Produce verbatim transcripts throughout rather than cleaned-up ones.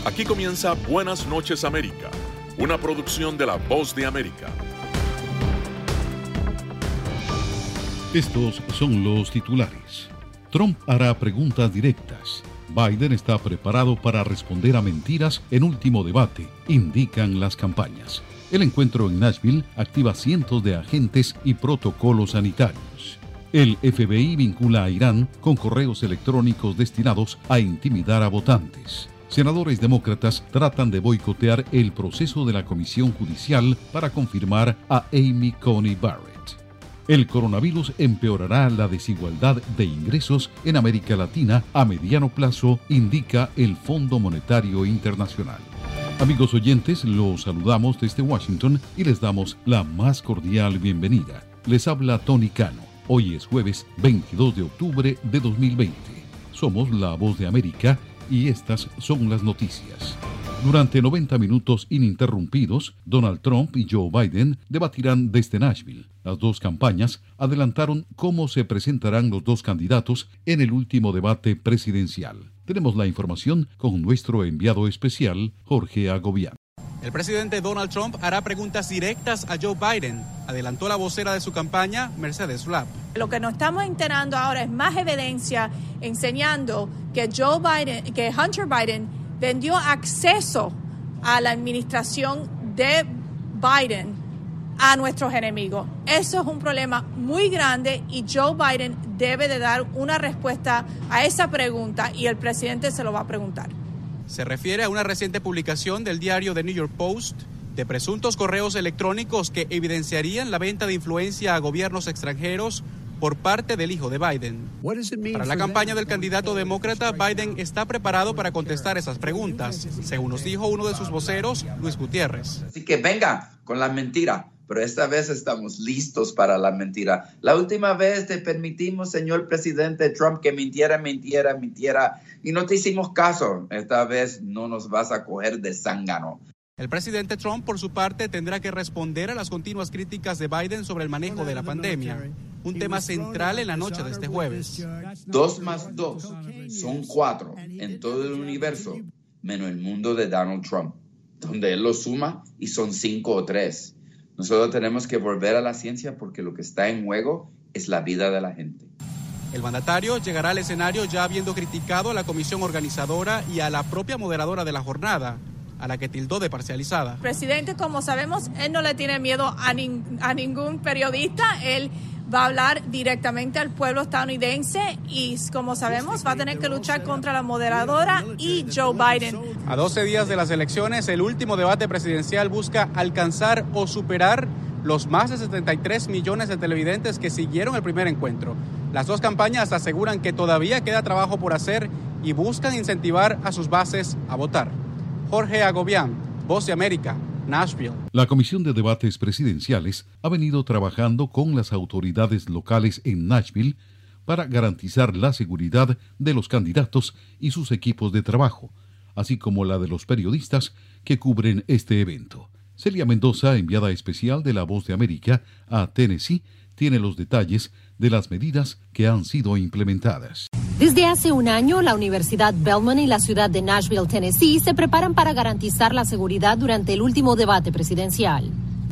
Aquí comienza Buenas noches América, una producción de La Voz de América. Estos son los titulares. Trump hará preguntas directas. Biden está preparado para responder a mentiras en último debate, indican las campañas. El encuentro en Nashville activa cientos de agentes y protocolos sanitarios. El F B I vincula a Irán con correos electrónicos destinados a intimidar a votantes. Senadores demócratas tratan de boicotear el proceso de la comisión judicial para confirmar a Amy Coney Barrett. El coronavirus empeorará la desigualdad de ingresos en América Latina a mediano plazo, indica el Fondo Monetario Internacional. Amigos oyentes, los saludamos desde Washington y les damos la más cordial bienvenida. Les habla Tony Cano. Hoy es jueves veintidós de octubre de dos mil veinte. Somos La Voz de América y estas son las noticias. Durante noventa minutos ininterrumpidos, Donald Trump y Joe Biden debatirán desde Nashville. Las dos campañas adelantaron cómo se presentarán los dos candidatos en el último debate presidencial. Tenemos la información con nuestro enviado especial, Jorge Agobián. El presidente Donald Trump hará preguntas directas a Joe Biden, adelantó la vocera de su campaña, Mercedes Rapp. Lo que nos estamos enterando ahora es más evidencia enseñando que Joe Biden, que Hunter Biden vendió acceso a la administración de Biden a nuestros enemigos. Eso es un problema muy grande y Joe Biden debe de dar una respuesta a esa pregunta y el presidente se lo va a preguntar. Se refiere a una reciente publicación del diario The New York Post de presuntos correos electrónicos que evidenciarían la venta de influencia a gobiernos extranjeros por parte del hijo de Biden. Para la campaña del candidato demócrata, Biden está preparado para contestar esas preguntas, según nos dijo uno de sus voceros, Luis Gutiérrez. Así que venga con la mentira, pero esta vez estamos listos para la mentira. La última vez te permitimos, señor presidente Trump, que mintiera, mintiera, mintiera, y no te hicimos caso. Esta vez no nos vas a coger de zángano. El presidente Trump, por su parte, tendrá que responder a las continuas críticas de Biden sobre el manejo de la pandemia, un tema central en la noche de este jueves. Dos más dos son cuatro en todo el universo, menos el mundo de Donald Trump, donde él lo suma y son cinco o tres. Nosotros tenemos que volver a la ciencia porque lo que está en juego es la vida de la gente. El mandatario llegará al escenario ya habiendo criticado a la comisión organizadora y a la propia moderadora de la jornada, a la que tildó de parcializada. Presidente, como sabemos, él no le tiene miedo a, nin, a ningún periodista. Él va a hablar directamente al pueblo estadounidense y, como sabemos, va a tener que luchar contra la moderadora y Joe Biden. A doce días de las elecciones, el último debate presidencial busca alcanzar o superar los más de setenta y tres millones de televidentes que siguieron el primer encuentro. Las dos campañas aseguran que todavía queda trabajo por hacer y buscan incentivar a sus bases a votar. Jorge Agobián, Voz de América, Nashville. La Comisión de Debates Presidenciales ha venido trabajando con las autoridades locales en Nashville para garantizar la seguridad de los candidatos y sus equipos de trabajo, así como la de los periodistas que cubren este evento. Celia Mendoza, enviada especial de La Voz de América a Tennessee, tiene los detalles de las medidas que han sido implementadas. Desde hace un año, la Universidad Belmont y la ciudad de Nashville, Tennessee, se preparan para garantizar la seguridad durante el último debate presidencial.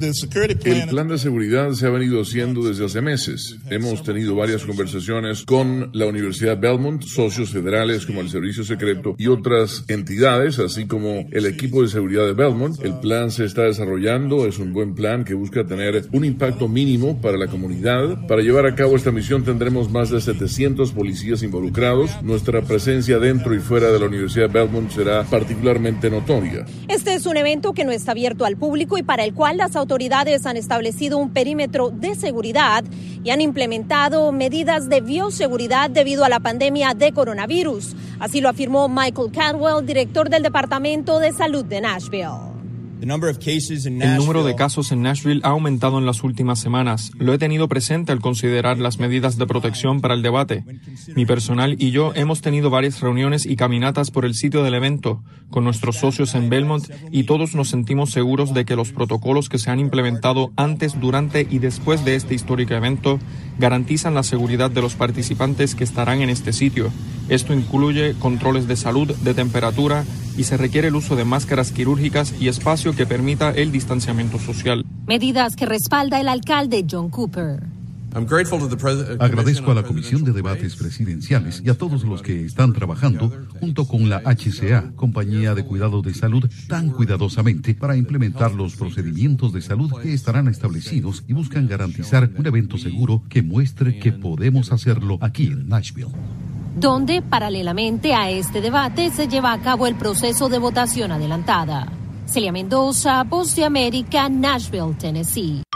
El plan de seguridad se ha venido haciendo desde hace meses. Hemos tenido varias conversaciones con la Universidad Belmont, socios federales como el Servicio Secreto y otras entidades, así como el equipo de seguridad de Belmont. El plan se está desarrollando, es un buen plan que busca tener un impacto mínimo para la comunidad. Para llevar a cabo esta misión tendremos más de setecientos policías involucrados. Nuestra presencia dentro y fuera de la Universidad Belmont será particularmente notoria. Este es un evento que no está abierto al público y para el cual las autoridades autoridades han establecido un perímetro de seguridad y han implementado medidas de bioseguridad debido a la pandemia de coronavirus. Así lo afirmó Michael Caldwell, director del Departamento de Salud de Nashville. El número de casos en Nashville ha aumentado en las últimas semanas. Lo he tenido presente al considerar las medidas de protección para el debate. Mi personal y yo hemos tenido varias reuniones y caminatas por el sitio del evento con nuestros socios en Belmont y todos nos sentimos seguros de que los protocolos que se han implementado antes, durante y después de este histórico evento garantizan la seguridad de los participantes que estarán en este sitio Esto incluye controles de salud, de temperatura, y se requiere el uso de máscaras quirúrgicas y espacio que permita el distanciamiento social. Medidas que respalda el alcalde John Cooper. Agradezco a la Comisión de Debates Presidenciales y a todos los que están trabajando junto con la H C A, Compañía de Cuidado de Salud, tan cuidadosamente para implementar los procedimientos de salud que estarán establecidos y buscan garantizar un evento seguro que muestre que podemos hacerlo aquí en Nashville. Donde, paralelamente a este debate, se lleva a cabo el proceso de votación adelantada. Celia Mendoza, Voz de América, Nashville, Tennessee.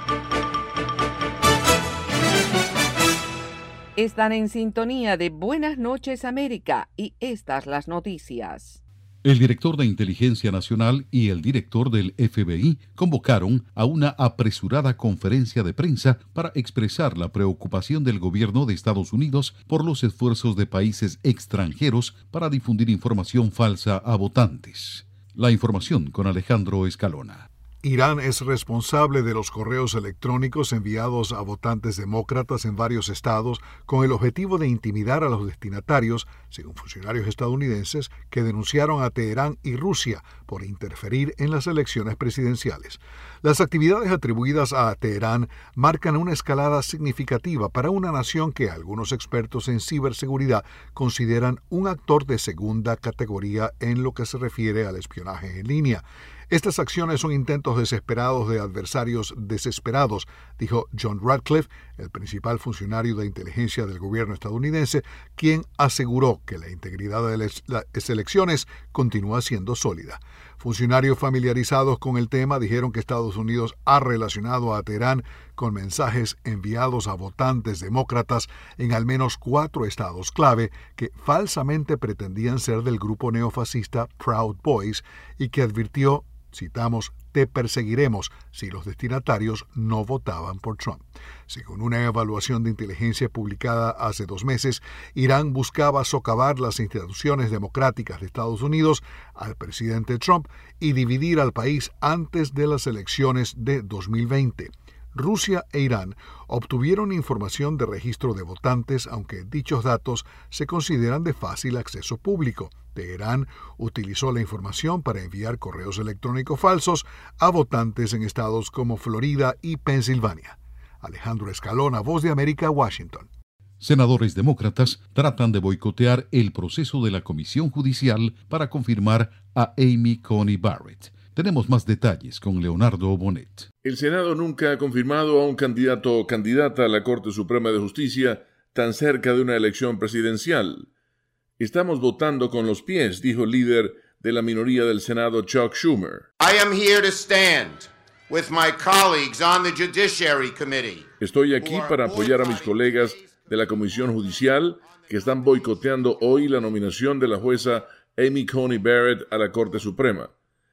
Están en sintonía de Buenas Noches América y estas las noticias. El director de Inteligencia Nacional y el director del F B I convocaron a una apresurada conferencia de prensa para expresar la preocupación del gobierno de Estados Unidos por los esfuerzos de países extranjeros para difundir información falsa a votantes. La información con Alejandro Escalona. Irán es responsable de los correos electrónicos enviados a votantes demócratas en varios estados con el objetivo de intimidar a los destinatarios, según funcionarios estadounidenses que denunciaron a Teherán y Rusia por interferir en las elecciones presidenciales. Las actividades atribuidas a Teherán marcan una escalada significativa para una nación que algunos expertos en ciberseguridad consideran un actor de segunda categoría en lo que se refiere al espionaje en línea. Estas acciones son intentos desesperados de adversarios desesperados, dijo John Ratcliffe, el principal funcionario de inteligencia del gobierno estadounidense, quien aseguró que la integridad de las elecciones continúa siendo sólida. Funcionarios familiarizados con el tema dijeron que Estados Unidos ha relacionado a Teherán con mensajes enviados a votantes demócratas en al menos cuatro estados clave que falsamente pretendían ser del grupo neofascista Proud Boys y que advirtió, citamos, te perseguiremos si los destinatarios no votaban por Trump. Según una evaluación de inteligencia publicada hace dos meses, Irán buscaba socavar las instituciones democráticas de Estados Unidos, al presidente Trump, y dividir al país antes de las elecciones de dos mil veinte. Rusia e Irán obtuvieron información de registro de votantes, aunque dichos datos se consideran de fácil acceso público. Teherán utilizó la información para enviar correos electrónicos falsos a votantes en estados como Florida y Pensilvania. Alejandro Escalona, Voz de América, Washington. Senadores demócratas tratan de boicotear el proceso de la Comisión Judicial para confirmar a Amy Coney Barrett. Tenemos más detalles con Leonardo Bonet. El Senado nunca ha confirmado a un candidato o candidata a la Corte Suprema de Justicia tan cerca de una elección presidencial. Estamos votando con los pies, dijo el líder de la minoría del Senado, Chuck Schumer. I am here to stand with my colleagues on the Judiciary Committee. Estoy aquí para apoyar a mis colegas de la Comisión Judicial que están boicoteando hoy la nominación de la jueza Amy Coney Barrett a la Corte Suprema.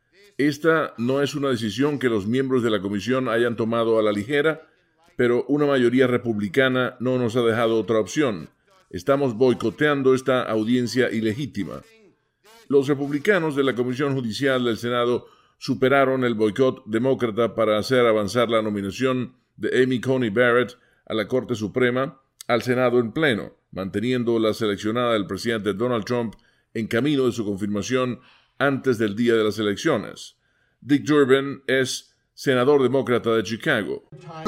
Esta no es una decisión que los miembros de la comisión hayan tomado a la ligera, pero una mayoría republicana no nos ha dejado otra opción. Estamos boicoteando esta audiencia ilegítima. Los republicanos de la Comisión Judicial del Senado superaron el boicot demócrata para hacer avanzar la nominación de Amy Coney Barrett a la Corte Suprema al Senado en pleno, manteniendo la seleccionada del presidente Donald Trump en camino de su confirmación antes del día de las elecciones. Dick Durbin es senador demócrata de Chicago.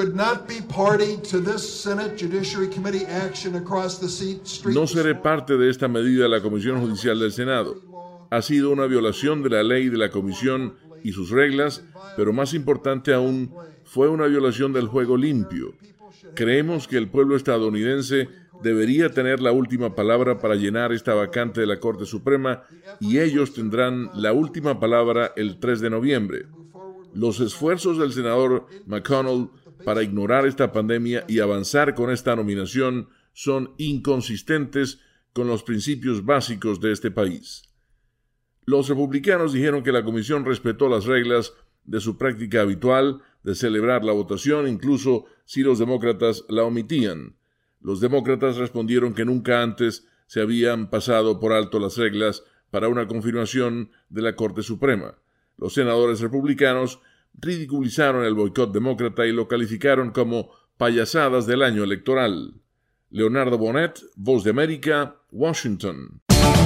No seré parte de esta medida de la Comisión Judicial del Senado. Ha sido una violación de la ley de la Comisión y sus reglas, pero más importante aún, fue una violación del juego limpio. Creemos que el pueblo estadounidense debería tener la última palabra para llenar esta vacante de la Corte Suprema y ellos tendrán la última palabra el tres de noviembre. Los esfuerzos del senador McConnell para ignorar esta pandemia y avanzar con esta nominación son inconsistentes con los principios básicos de este país. Los republicanos dijeron que la comisión respetó las reglas de su práctica habitual de celebrar la votación, incluso si los demócratas la omitían. Los demócratas respondieron que nunca antes se habían pasado por alto las reglas para una confirmación de la Corte Suprema. Los senadores republicanos ridiculizaron el boicot demócrata y lo calificaron como payasadas del año electoral. Leonardo Bonet, Voz de América, Washington.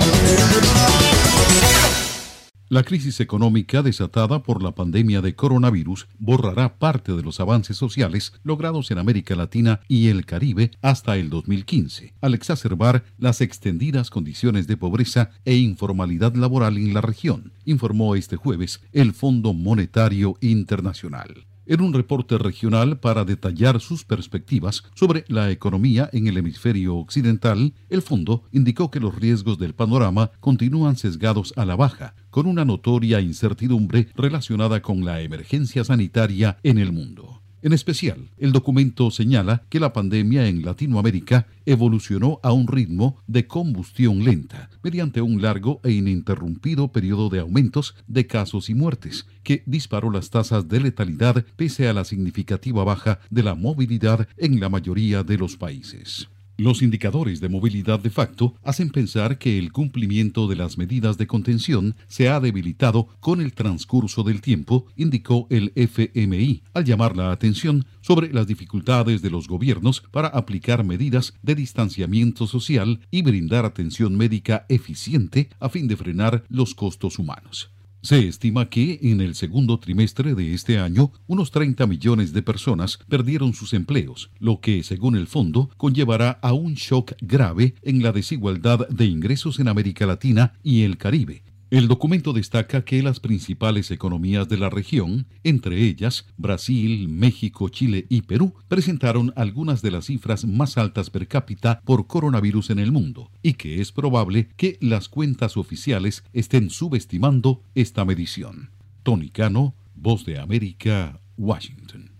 La crisis económica desatada por la pandemia de coronavirus borrará parte de los avances sociales logrados en América Latina y el Caribe hasta el dos mil quince, al exacerbar las extendidas condiciones de pobreza e informalidad laboral en la región, informó este jueves el Fondo Monetario Internacional. En un reporte regional para detallar sus perspectivas sobre la economía en el hemisferio occidental, el fondo indicó que los riesgos del panorama continúan sesgados a la baja, con una notoria incertidumbre relacionada con la emergencia sanitaria en el mundo. En especial, el documento señala que la pandemia en Latinoamérica evolucionó a un ritmo de combustión lenta, mediante un largo e ininterrumpido periodo de aumentos de casos y muertes, que disparó las tasas de letalidad pese a la significativa baja de la movilidad en la mayoría de los países. Los indicadores de movilidad de facto hacen pensar que el cumplimiento de las medidas de contención se ha debilitado con el transcurso del tiempo, indicó el F M I, al llamar la atención sobre las dificultades de los gobiernos para aplicar medidas de distanciamiento social y brindar atención médica eficiente a fin de frenar los costos humanos. Se estima que en el segundo trimestre de este año, unos treinta millones de personas perdieron sus empleos, lo que, según el fondo, conllevará a un shock grave en la desigualdad de ingresos en América Latina y el Caribe. El documento destaca que las principales economías de la región, entre ellas Brasil, México, Chile y Perú, presentaron algunas de las cifras más altas per cápita por coronavirus en el mundo, y que es probable que las cuentas oficiales estén subestimando esta medición. Tony Cano, Voz de América, Washington.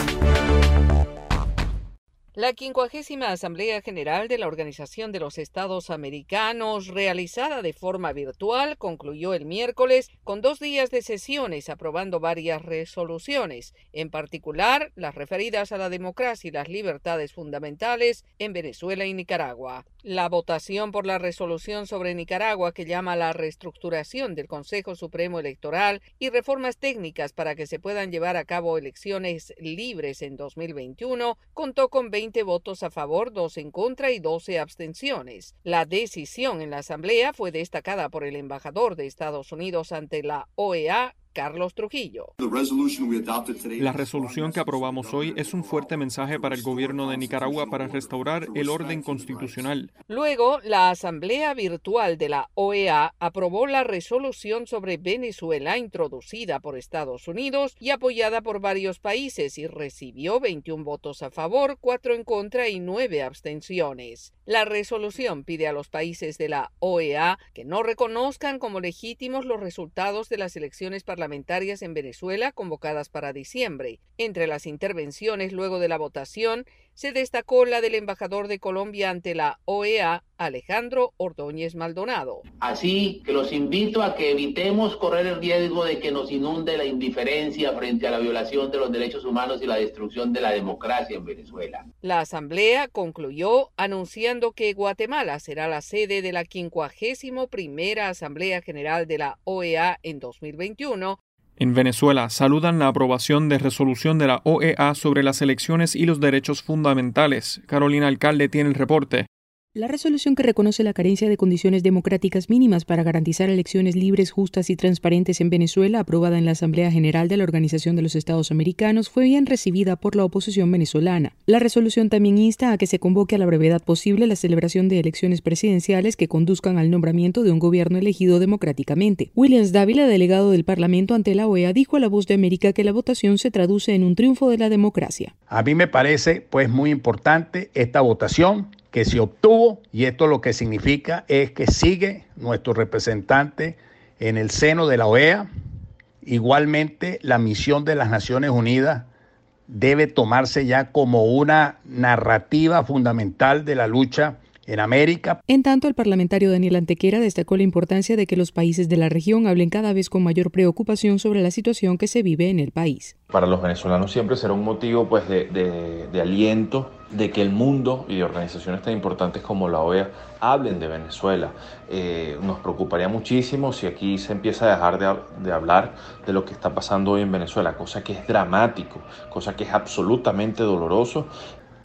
La quincuagésima Asamblea General de la Organización de los Estados Americanos, realizada de forma virtual, concluyó el miércoles con dos días de sesiones aprobando varias resoluciones, en particular las referidas a la democracia y las libertades fundamentales en Venezuela y Nicaragua. La votación por la resolución sobre Nicaragua, que llama a la reestructuración del Consejo Supremo Electoral y reformas técnicas para que se puedan llevar a cabo elecciones libres en dos mil veintiuno, contó con veinte votos a favor, dos en contra y doce abstenciones. La decisión en la Asamblea fue destacada por el embajador de Estados Unidos ante la O E A, Carlos Trujillo. La resolución que aprobamos hoy es un fuerte mensaje para el gobierno de Nicaragua para restaurar el orden constitucional. Luego, la Asamblea Virtual de la O E A aprobó la resolución sobre Venezuela introducida por Estados Unidos y apoyada por varios países y recibió veintiún votos a favor, cuatro en contra y nueve abstenciones. La resolución pide a los países de la O E A que no reconozcan como legítimos los resultados de las elecciones parlamentarias parlamentarias en Venezuela convocadas para diciembre. Entre las intervenciones luego de la votación se destacó la del embajador de Colombia ante la O E A, Alejandro Ordóñez Maldonado. Así que los invito a que evitemos correr el riesgo de que nos inunde la indiferencia frente a la violación de los derechos humanos y la destrucción de la democracia en Venezuela. La asamblea concluyó anunciando que Guatemala será la sede de la quincuagésima primera Asamblea General de la O E A en dos mil veintiuno. En Venezuela saludan la aprobación de resolución de la O E A sobre las elecciones y los derechos fundamentales. Carolina Alcalde tiene el reporte. La resolución que reconoce la carencia de condiciones democráticas mínimas para garantizar elecciones libres, justas y transparentes en Venezuela, aprobada en la Asamblea General de la Organización de los Estados Americanos, fue bien recibida por la oposición venezolana. La resolución también insta a que se convoque a la brevedad posible la celebración de elecciones presidenciales que conduzcan al nombramiento de un gobierno elegido democráticamente. Williams Dávila, delegado del Parlamento ante la O E A, dijo a La Voz de América que la votación se traduce en un triunfo de la democracia. A mí me parece pues muy importante esta votación que se obtuvo, y esto lo que significa es que sigue nuestro representante en el seno de la O E A. Igualmente, la misión de las Naciones Unidas debe tomarse ya como una narrativa fundamental de la lucha en América. En tanto, el parlamentario Daniel Antequera destacó la importancia de que los países de la región hablen cada vez con mayor preocupación sobre la situación que se vive en el país. Para los venezolanos siempre será un motivo pues, de, de, de aliento de que el mundo y organizaciones tan importantes como la O E A hablen de Venezuela. Eh, nos preocuparía muchísimo si aquí se empieza a dejar de, de hablar de lo que está pasando hoy en Venezuela, cosa que es dramático, cosa que es absolutamente doloroso.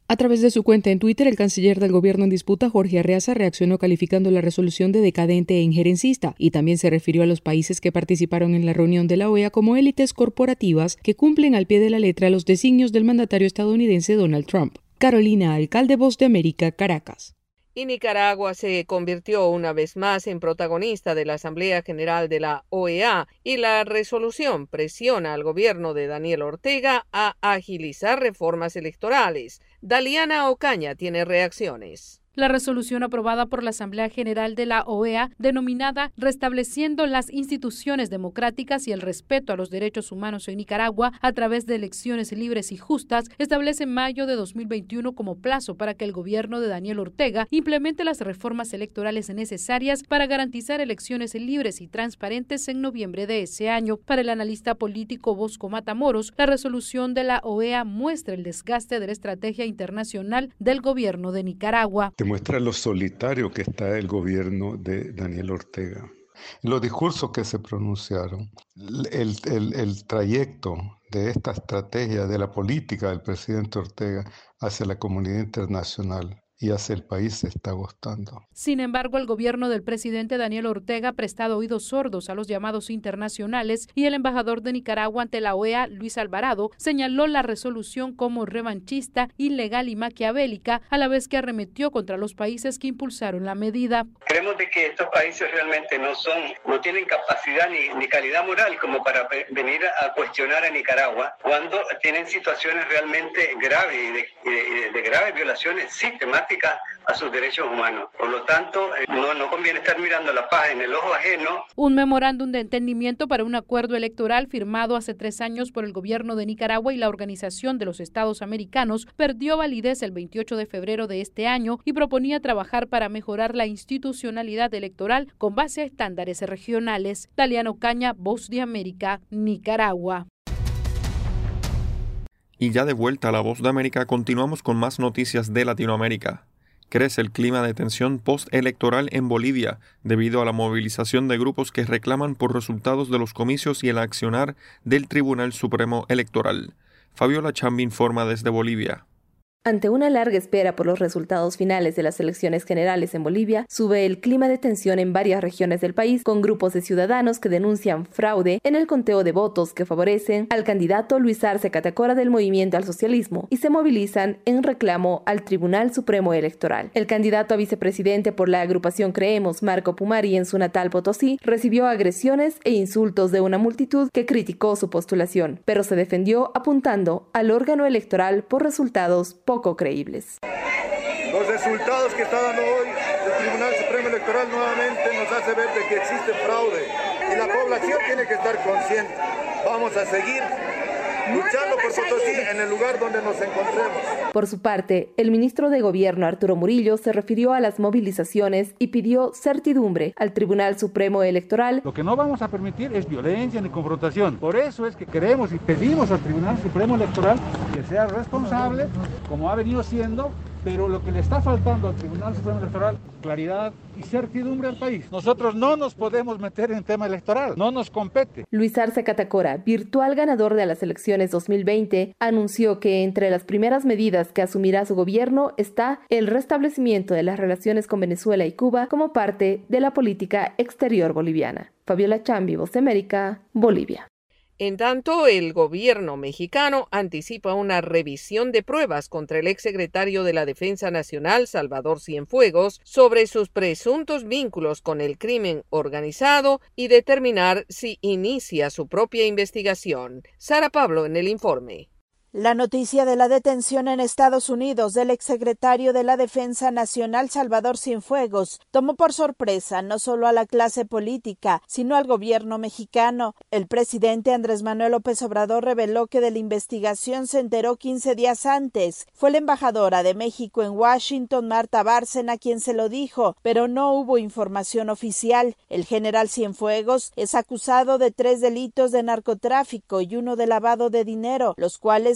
A través de su cuenta en Twitter, el canciller del gobierno en disputa, Jorge Arreaza, reaccionó calificando la resolución de decadente e injerencista y también se refirió a los países que participaron en la reunión de la O E A como élites corporativas que cumplen al pie de la letra los designios del mandatario estadounidense Donald Trump. Carolina Alcalde, Voz de América, Caracas. Y Nicaragua se convirtió una vez más en protagonista de la Asamblea General de la O E A y la resolución presiona al gobierno de Daniel Ortega a agilizar reformas electorales. Daliana Ocaña tiene reacciones. La resolución aprobada por la Asamblea General de la O E A, denominada Restableciendo las instituciones democráticas y el respeto a los derechos humanos en Nicaragua a través de elecciones libres y justas, establece mayo de dos mil veintiuno como plazo para que el gobierno de Daniel Ortega implemente las reformas electorales necesarias para garantizar elecciones libres y transparentes en noviembre de ese año. Para el analista político Bosco Matamoros, la resolución de la O E A muestra el desgaste de la estrategia internacional del gobierno de Nicaragua. Demuestra lo solitario que está el gobierno de Daniel Ortega. Los discursos que se pronunciaron, el, el, el trayecto de esta estrategia de la política del presidente Ortega hacia la comunidad internacional y hacia el país se está agotando. Sin embargo, el gobierno del presidente Daniel Ortega ha prestado oídos sordos a los llamados internacionales y el embajador de Nicaragua ante la O E A, Luis Alvarado, señaló la resolución como revanchista, ilegal y maquiavélica, a la vez que arremetió contra los países que impulsaron la medida. Creemos de que estos países realmente no son, no tienen capacidad ni, ni calidad moral como para venir a cuestionar a Nicaragua cuando tienen situaciones realmente graves y de, de, de graves violaciones sistemáticas a sus derechos humanos. Por lo tanto, no, no conviene estar mirando la paz en el ojo ajeno. Un memorándum de entendimiento para un acuerdo electoral firmado hace tres años por el gobierno de Nicaragua y la Organización de los Estados Americanos perdió validez el veintiocho de febrero de este año y proponía trabajar para mejorar la institucionalidad electoral con base a estándares regionales. Daliana Ocaña, Voz de América, Nicaragua. Y ya de vuelta a La Voz de América, continuamos con más noticias de Latinoamérica. Crece el clima de tensión postelectoral en Bolivia debido a la movilización de grupos que reclaman por resultados de los comicios y el accionar del Tribunal Supremo Electoral. Fabiola Chambi informa desde Bolivia. Ante una larga espera por los resultados finales de las elecciones generales en Bolivia, sube el clima de tensión en varias regiones del país, con grupos de ciudadanos que denuncian fraude en el conteo de votos que favorecen al candidato Luis Arce Catacora del Movimiento al Socialismo y se movilizan en reclamo al Tribunal Supremo Electoral. El candidato a vicepresidente por la agrupación Creemos, Marco Pumari, en su natal Potosí, recibió agresiones e insultos de una multitud que criticó su postulación, pero se defendió apuntando al órgano electoral por resultados poco poco creíbles. Los resultados que está dando hoy el Tribunal Supremo Electoral nuevamente nos hace ver de que existe fraude y la población tiene que estar consciente. Vamos a seguir luchando por Potosí en el lugar donde nos encontremos. Por su parte, el ministro de Gobierno Arturo Murillo se refirió a las movilizaciones y pidió certidumbre al Tribunal Supremo Electoral. Lo que no vamos a permitir es violencia ni confrontación. Por eso es que queremos y pedimos al Tribunal Supremo Electoral que sea responsable, como ha venido siendo, pero lo que le está faltando al Tribunal Supremo Electoral, claridad y certidumbre al país. Nosotros no nos podemos meter en tema electoral, no nos compete. Luis Arce Catacora, virtual ganador de las elecciones dos mil veinte, anunció que entre las primeras medidas que asumirá su gobierno está el restablecimiento de las relaciones con Venezuela y Cuba como parte de la política exterior boliviana. Fabiola Chambi, Voz de América, Bolivia. En tanto, el gobierno mexicano anticipa una revisión de pruebas contra el exsecretario de la Defensa Nacional, Salvador Cienfuegos, sobre sus presuntos vínculos con el crimen organizado y determinar si inicia su propia investigación. Sara Pablo en el informe. La noticia de la detención en Estados Unidos del exsecretario de la Defensa Nacional Salvador Cienfuegos tomó por sorpresa no solo a la clase política, sino al gobierno mexicano. El presidente Andrés Manuel López Obrador reveló que de la investigación se enteró quince días antes. Fue la embajadora de México en Washington, Marta Bárcena, quien se lo dijo, pero no hubo información oficial. El general Cienfuegos es acusado de tres delitos de narcotráfico y uno de lavado de dinero, los cuales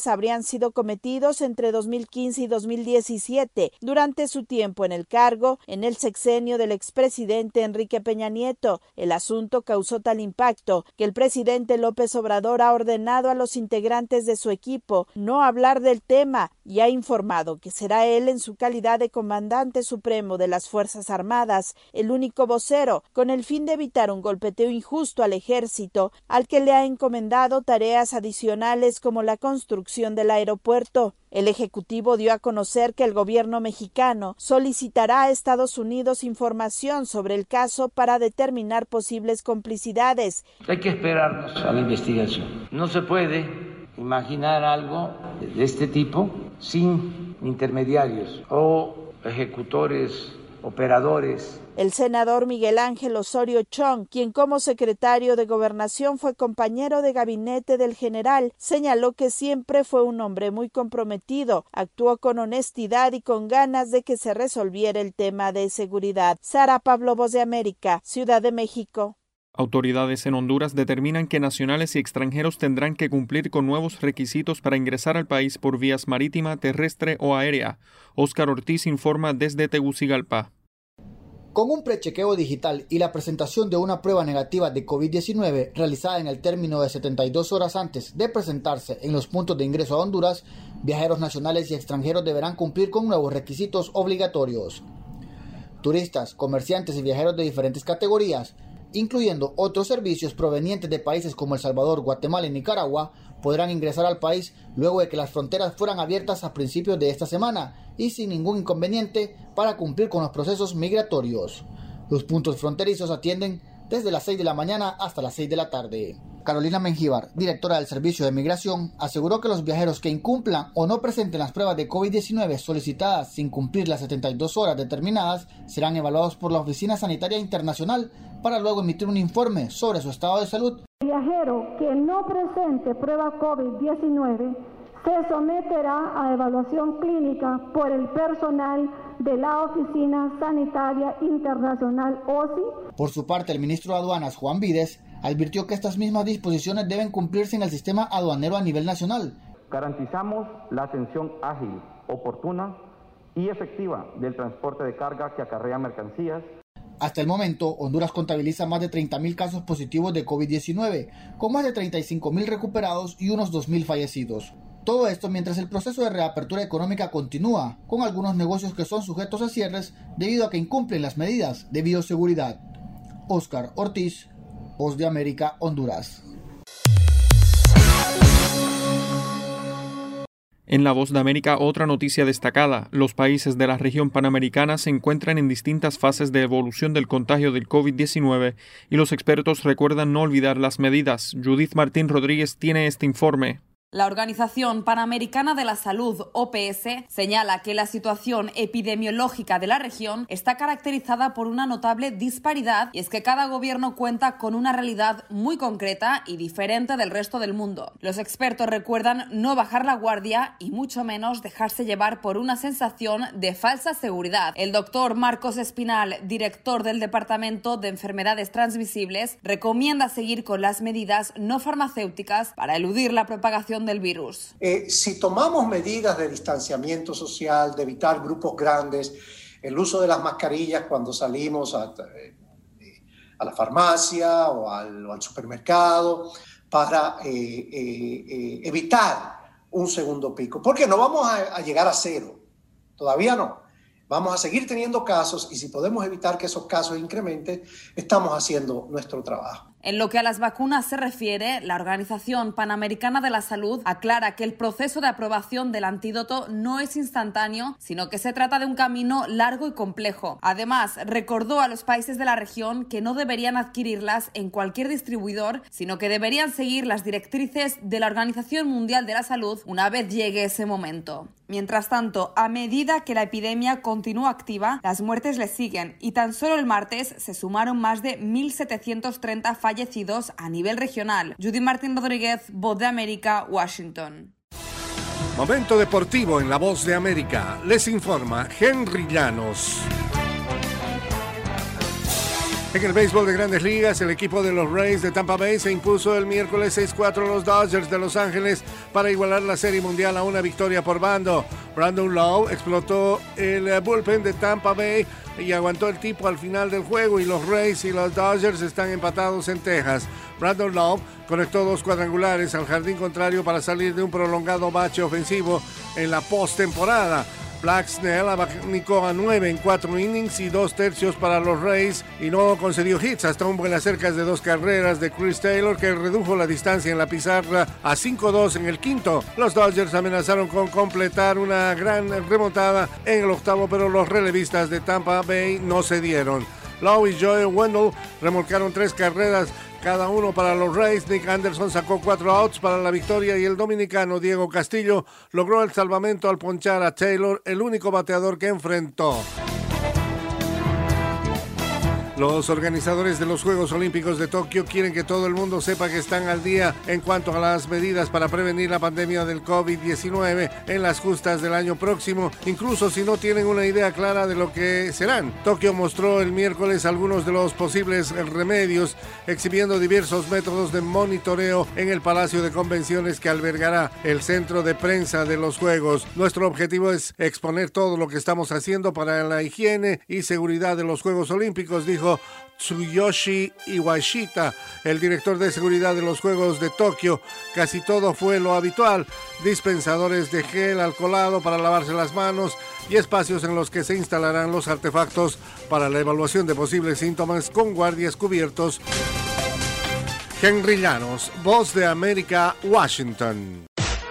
habrían sido cometidos entre dos mil quince y dos mil diecisiete, durante su tiempo en el cargo, en el sexenio del expresidente Enrique Peña Nieto. El asunto causó tal impacto que el presidente López Obrador ha ordenado a los integrantes de su equipo no hablar del tema y ha informado que será él, en su calidad de comandante supremo de las Fuerzas Armadas, el único vocero, con el fin de evitar un golpeteo injusto al ejército, al que le ha encomendado tareas adicionales como la construcción del aeropuerto. El Ejecutivo dio a conocer que el gobierno mexicano solicitará a Estados Unidos información sobre el caso para determinar posibles complicidades. Hay que esperarnos a la investigación. No se puede imaginar algo de este tipo sin intermediarios o ejecutores, operadores. El senador Miguel Ángel Osorio Chong, quien como secretario de Gobernación fue compañero de gabinete del general, señaló que siempre fue un hombre muy comprometido, actuó con honestidad y con ganas de que se resolviera el tema de seguridad. Sara Pablo, Voz de América, Ciudad de México. Autoridades en Honduras determinan que nacionales y extranjeros tendrán que cumplir con nuevos requisitos para ingresar al país por vías marítima, terrestre o aérea. Óscar Ortiz informa desde Tegucigalpa. Con un prechequeo digital y la presentación de una prueba negativa de COVID diecinueve realizada en el término de setenta y dos horas antes de presentarse en los puntos de ingreso a Honduras, viajeros nacionales y extranjeros deberán cumplir con nuevos requisitos obligatorios. Turistas, comerciantes y viajeros de diferentes categorías, incluyendo otros servicios provenientes de países como El Salvador, Guatemala y Nicaragua, podrán ingresar al país luego de que las fronteras fueran abiertas a principios de esta semana y sin ningún inconveniente para cumplir con los procesos migratorios. Los puntos fronterizos atienden desde las seis de la mañana hasta las seis de la tarde. Carolina Mengíbar, directora del Servicio de Migración, aseguró que los viajeros que incumplan o no presenten las pruebas de COVID diecinueve solicitadas sin cumplir las setenta y dos horas determinadas serán evaluados por la Oficina Sanitaria Internacional para luego emitir un informe sobre su estado de salud. El viajero que no presente prueba COVID diecinueve se someterá a evaluación clínica por el personal de la Oficina Sanitaria Internacional O S I. Por su parte, el ministro de Aduanas, Juan Vides, advirtió que estas mismas disposiciones deben cumplirse en el sistema aduanero a nivel nacional. Garantizamos la atención ágil, oportuna y efectiva del transporte de carga que acarrea mercancías. Hasta el momento, Honduras contabiliza más de treinta mil casos positivos de COVID diecinueve, con más de treinta y cinco mil recuperados y unos dos mil fallecidos. Todo esto mientras el proceso de reapertura económica continúa, con algunos negocios que son sujetos a cierres debido a que incumplen las medidas de bioseguridad. Óscar Ortiz, Voz de América, Honduras. En La Voz de América, otra noticia destacada. Los países de la región panamericana se encuentran en distintas fases de evolución del contagio del COVID diecinueve y los expertos recuerdan no olvidar las medidas. Judith Martín Rodríguez tiene este informe. La Organización Panamericana de la Salud, O P S, señala que la situación epidemiológica de la región está caracterizada por una notable disparidad y es que cada gobierno cuenta con una realidad muy concreta y diferente del resto del mundo. Los expertos recuerdan no bajar la guardia y mucho menos dejarse llevar por una sensación de falsa seguridad. El doctor Marcos Espinal, director del Departamento de Enfermedades Transmisibles, recomienda seguir con las medidas no farmacéuticas para eludir la propagación del virus. Eh, si tomamos medidas de distanciamiento social, de evitar grupos grandes, el uso de las mascarillas cuando salimos a, a la farmacia o al, o al supermercado, para eh, eh, eh, evitar un segundo pico, porque no vamos a, a llegar a cero, todavía no. Vamos a seguir teniendo casos y si podemos evitar que esos casos incrementen, estamos haciendo nuestro trabajo. En lo que a las vacunas se refiere, la Organización Panamericana de la Salud aclara que el proceso de aprobación del antídoto no es instantáneo, sino que se trata de un camino largo y complejo. Además, recordó a los países de la región que no deberían adquirirlas en cualquier distribuidor, sino que deberían seguir las directrices de la Organización Mundial de la Salud una vez llegue ese momento. Mientras tanto, a medida que la epidemia continúa activa, las muertes le siguen y tan solo el martes se sumaron más de mil setecientos treinta fallecidos a nivel regional. Judy Martín Rodríguez, Voz de América, Washington. Momento deportivo en La Voz de América. Les informa Henry Llanos. En el béisbol de Grandes Ligas, el equipo de los Rays de Tampa Bay se impuso el miércoles seis cuatro a los Dodgers de Los Ángeles para igualar la Serie Mundial a una victoria por bando. Brandon Lowe explotó el bullpen de Tampa Bay y aguantó el tipo al final del juego, y los Rays y los Dodgers están empatados en Texas. Brandon Lowe conectó dos cuadrangulares al jardín contrario para salir de un prolongado bache ofensivo en la postemporada. Black Snell abanicó a nueve en cuatro innings y dos tercios para los Rays y no concedió hits hasta un buen acercas de dos carreras de Chris Taylor, que redujo la distancia en la pizarra a cinco dos en el quinto. Los Dodgers amenazaron con completar una gran remontada en el octavo, pero los relevistas de Tampa Bay no cedieron. Lowe y Joey Wendell remolcaron tres carreras cada uno para los Rays. Nick Anderson sacó cuatro outs para la victoria y el dominicano Diego Castillo logró el salvamento al ponchar a Taylor, el único bateador que enfrentó. Los organizadores de los Juegos Olímpicos de Tokio quieren que todo el mundo sepa que están al día en cuanto a las medidas para prevenir la pandemia del COVID diecinueve en las justas del año próximo, incluso si no tienen una idea clara de lo que serán. Tokio mostró el miércoles algunos de los posibles remedios, exhibiendo diversos métodos de monitoreo en el Palacio de Convenciones que albergará el centro de prensa de los Juegos. Nuestro objetivo es exponer todo lo que estamos haciendo para la higiene y seguridad de los Juegos Olímpicos, dijo Tsuyoshi Iwashita, el director de seguridad de los Juegos de Tokio. Casi todo fue lo habitual: dispensadores de gel alcoholado para lavarse las manos y espacios en los que se instalarán los artefactos para la evaluación de posibles síntomas con guardias cubiertos. Henry Llanos, Voz de América, Washington.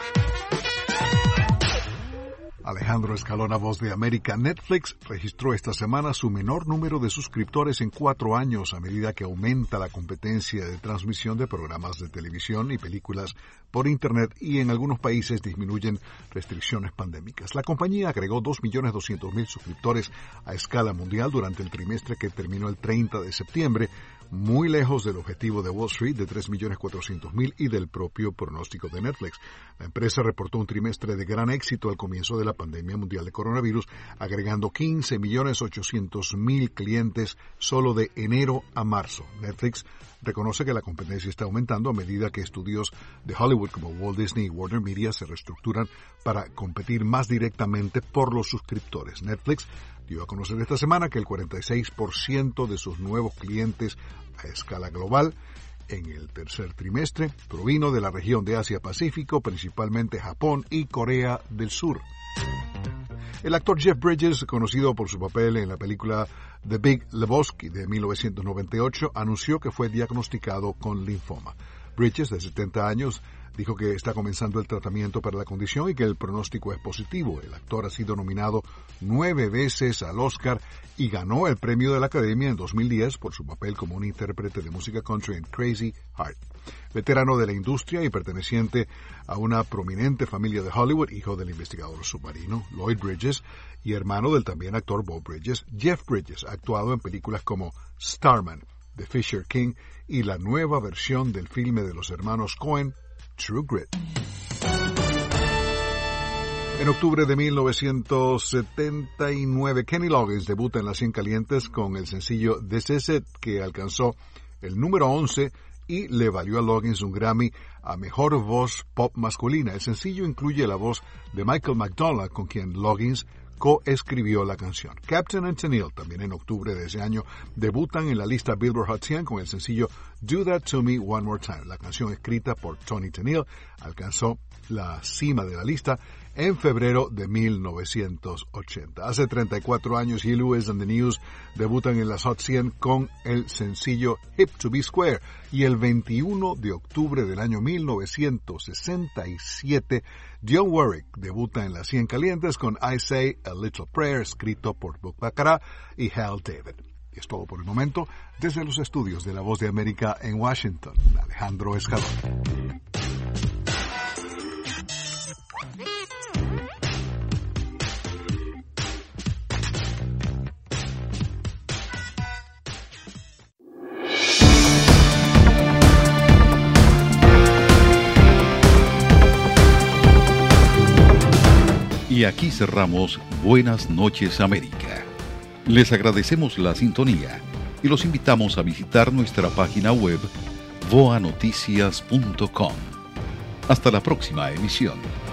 Alejandro Escalona, Voz de América. Netflix registró esta semana su menor número de suscriptores en cuatro años a medida que aumenta la competencia de transmisión de programas de televisión y películas por Internet, y en algunos países disminuyen restricciones pandémicas. La compañía agregó dos millones doscientos mil suscriptores a escala mundial durante el trimestre que terminó el treinta de septiembre, muy lejos del objetivo de Wall Street de tres millones cuatrocientos mil y del propio pronóstico de Netflix. La empresa reportó un trimestre de gran éxito al comienzo de la pandemia mundial de coronavirus, agregando quince millones ochocientos mil clientes solo de enero a marzo. Netflix reconoce que la competencia está aumentando a medida que estudios de Hollywood como Walt Disney y Warner Media se reestructuran para competir más directamente por los suscriptores. Netflix dio a conocer esta semana que el cuarenta y seis por ciento de sus nuevos clientes a escala global en el tercer trimestre provino de la región de Asia-Pacífico, principalmente Japón y Corea del Sur. El actor Jeff Bridges, conocido por su papel en la película The Big Lebowski de mil novecientos noventa y ocho, anunció que fue diagnosticado con linfoma. Bridges, de setenta años, dijo que está comenzando el tratamiento para la condición y que el pronóstico es positivo. El actor ha sido nominado nueve veces al Oscar y ganó el premio de la Academia en dos mil diez por su papel como un intérprete de música country en Crazy Heart. Veterano de la industria y perteneciente a una prominente familia de Hollywood, hijo del investigador submarino Lloyd Bridges y hermano del también actor Beau Bridges, Jeff Bridges ha actuado en películas como Starman, The Fisher King y la nueva versión del filme de los hermanos Coen, True Grit. En octubre de mil novecientos setenta y nueve, Kenny Loggins debuta en las cien calientes con el sencillo This Is It, que alcanzó el número once y le valió a Loggins un Grammy a Mejor Voz Pop Masculina. El sencillo incluye la voz de Michael McDonald, con quien Loggins coescribió la canción. Captain and Tennille, también en octubre de ese año, debutan en la lista Billboard Hot cien con el sencillo Do That To Me One More Time. La canción, escrita por Tony Tennille, alcanzó la cima de la lista en febrero de mil novecientos ochenta. Hace treinta y cuatro años, Huey Lewis and the News debutan en las Hot cien con el sencillo Hip to Be Square, y el veintiuno de octubre del año mil novecientos sesenta y siete, Dionne Warwick debuta en las cien calientes con I Say a Little Prayer, escrito por Buck Baccarat y Hal David. Y es todo por el momento. Desde los estudios de La Voz de América en Washington, Alejandro Escalona. Y aquí cerramos Buenas noches América. Les agradecemos la sintonía y los invitamos a visitar nuestra página web voa noticias punto com. Hasta la próxima emisión.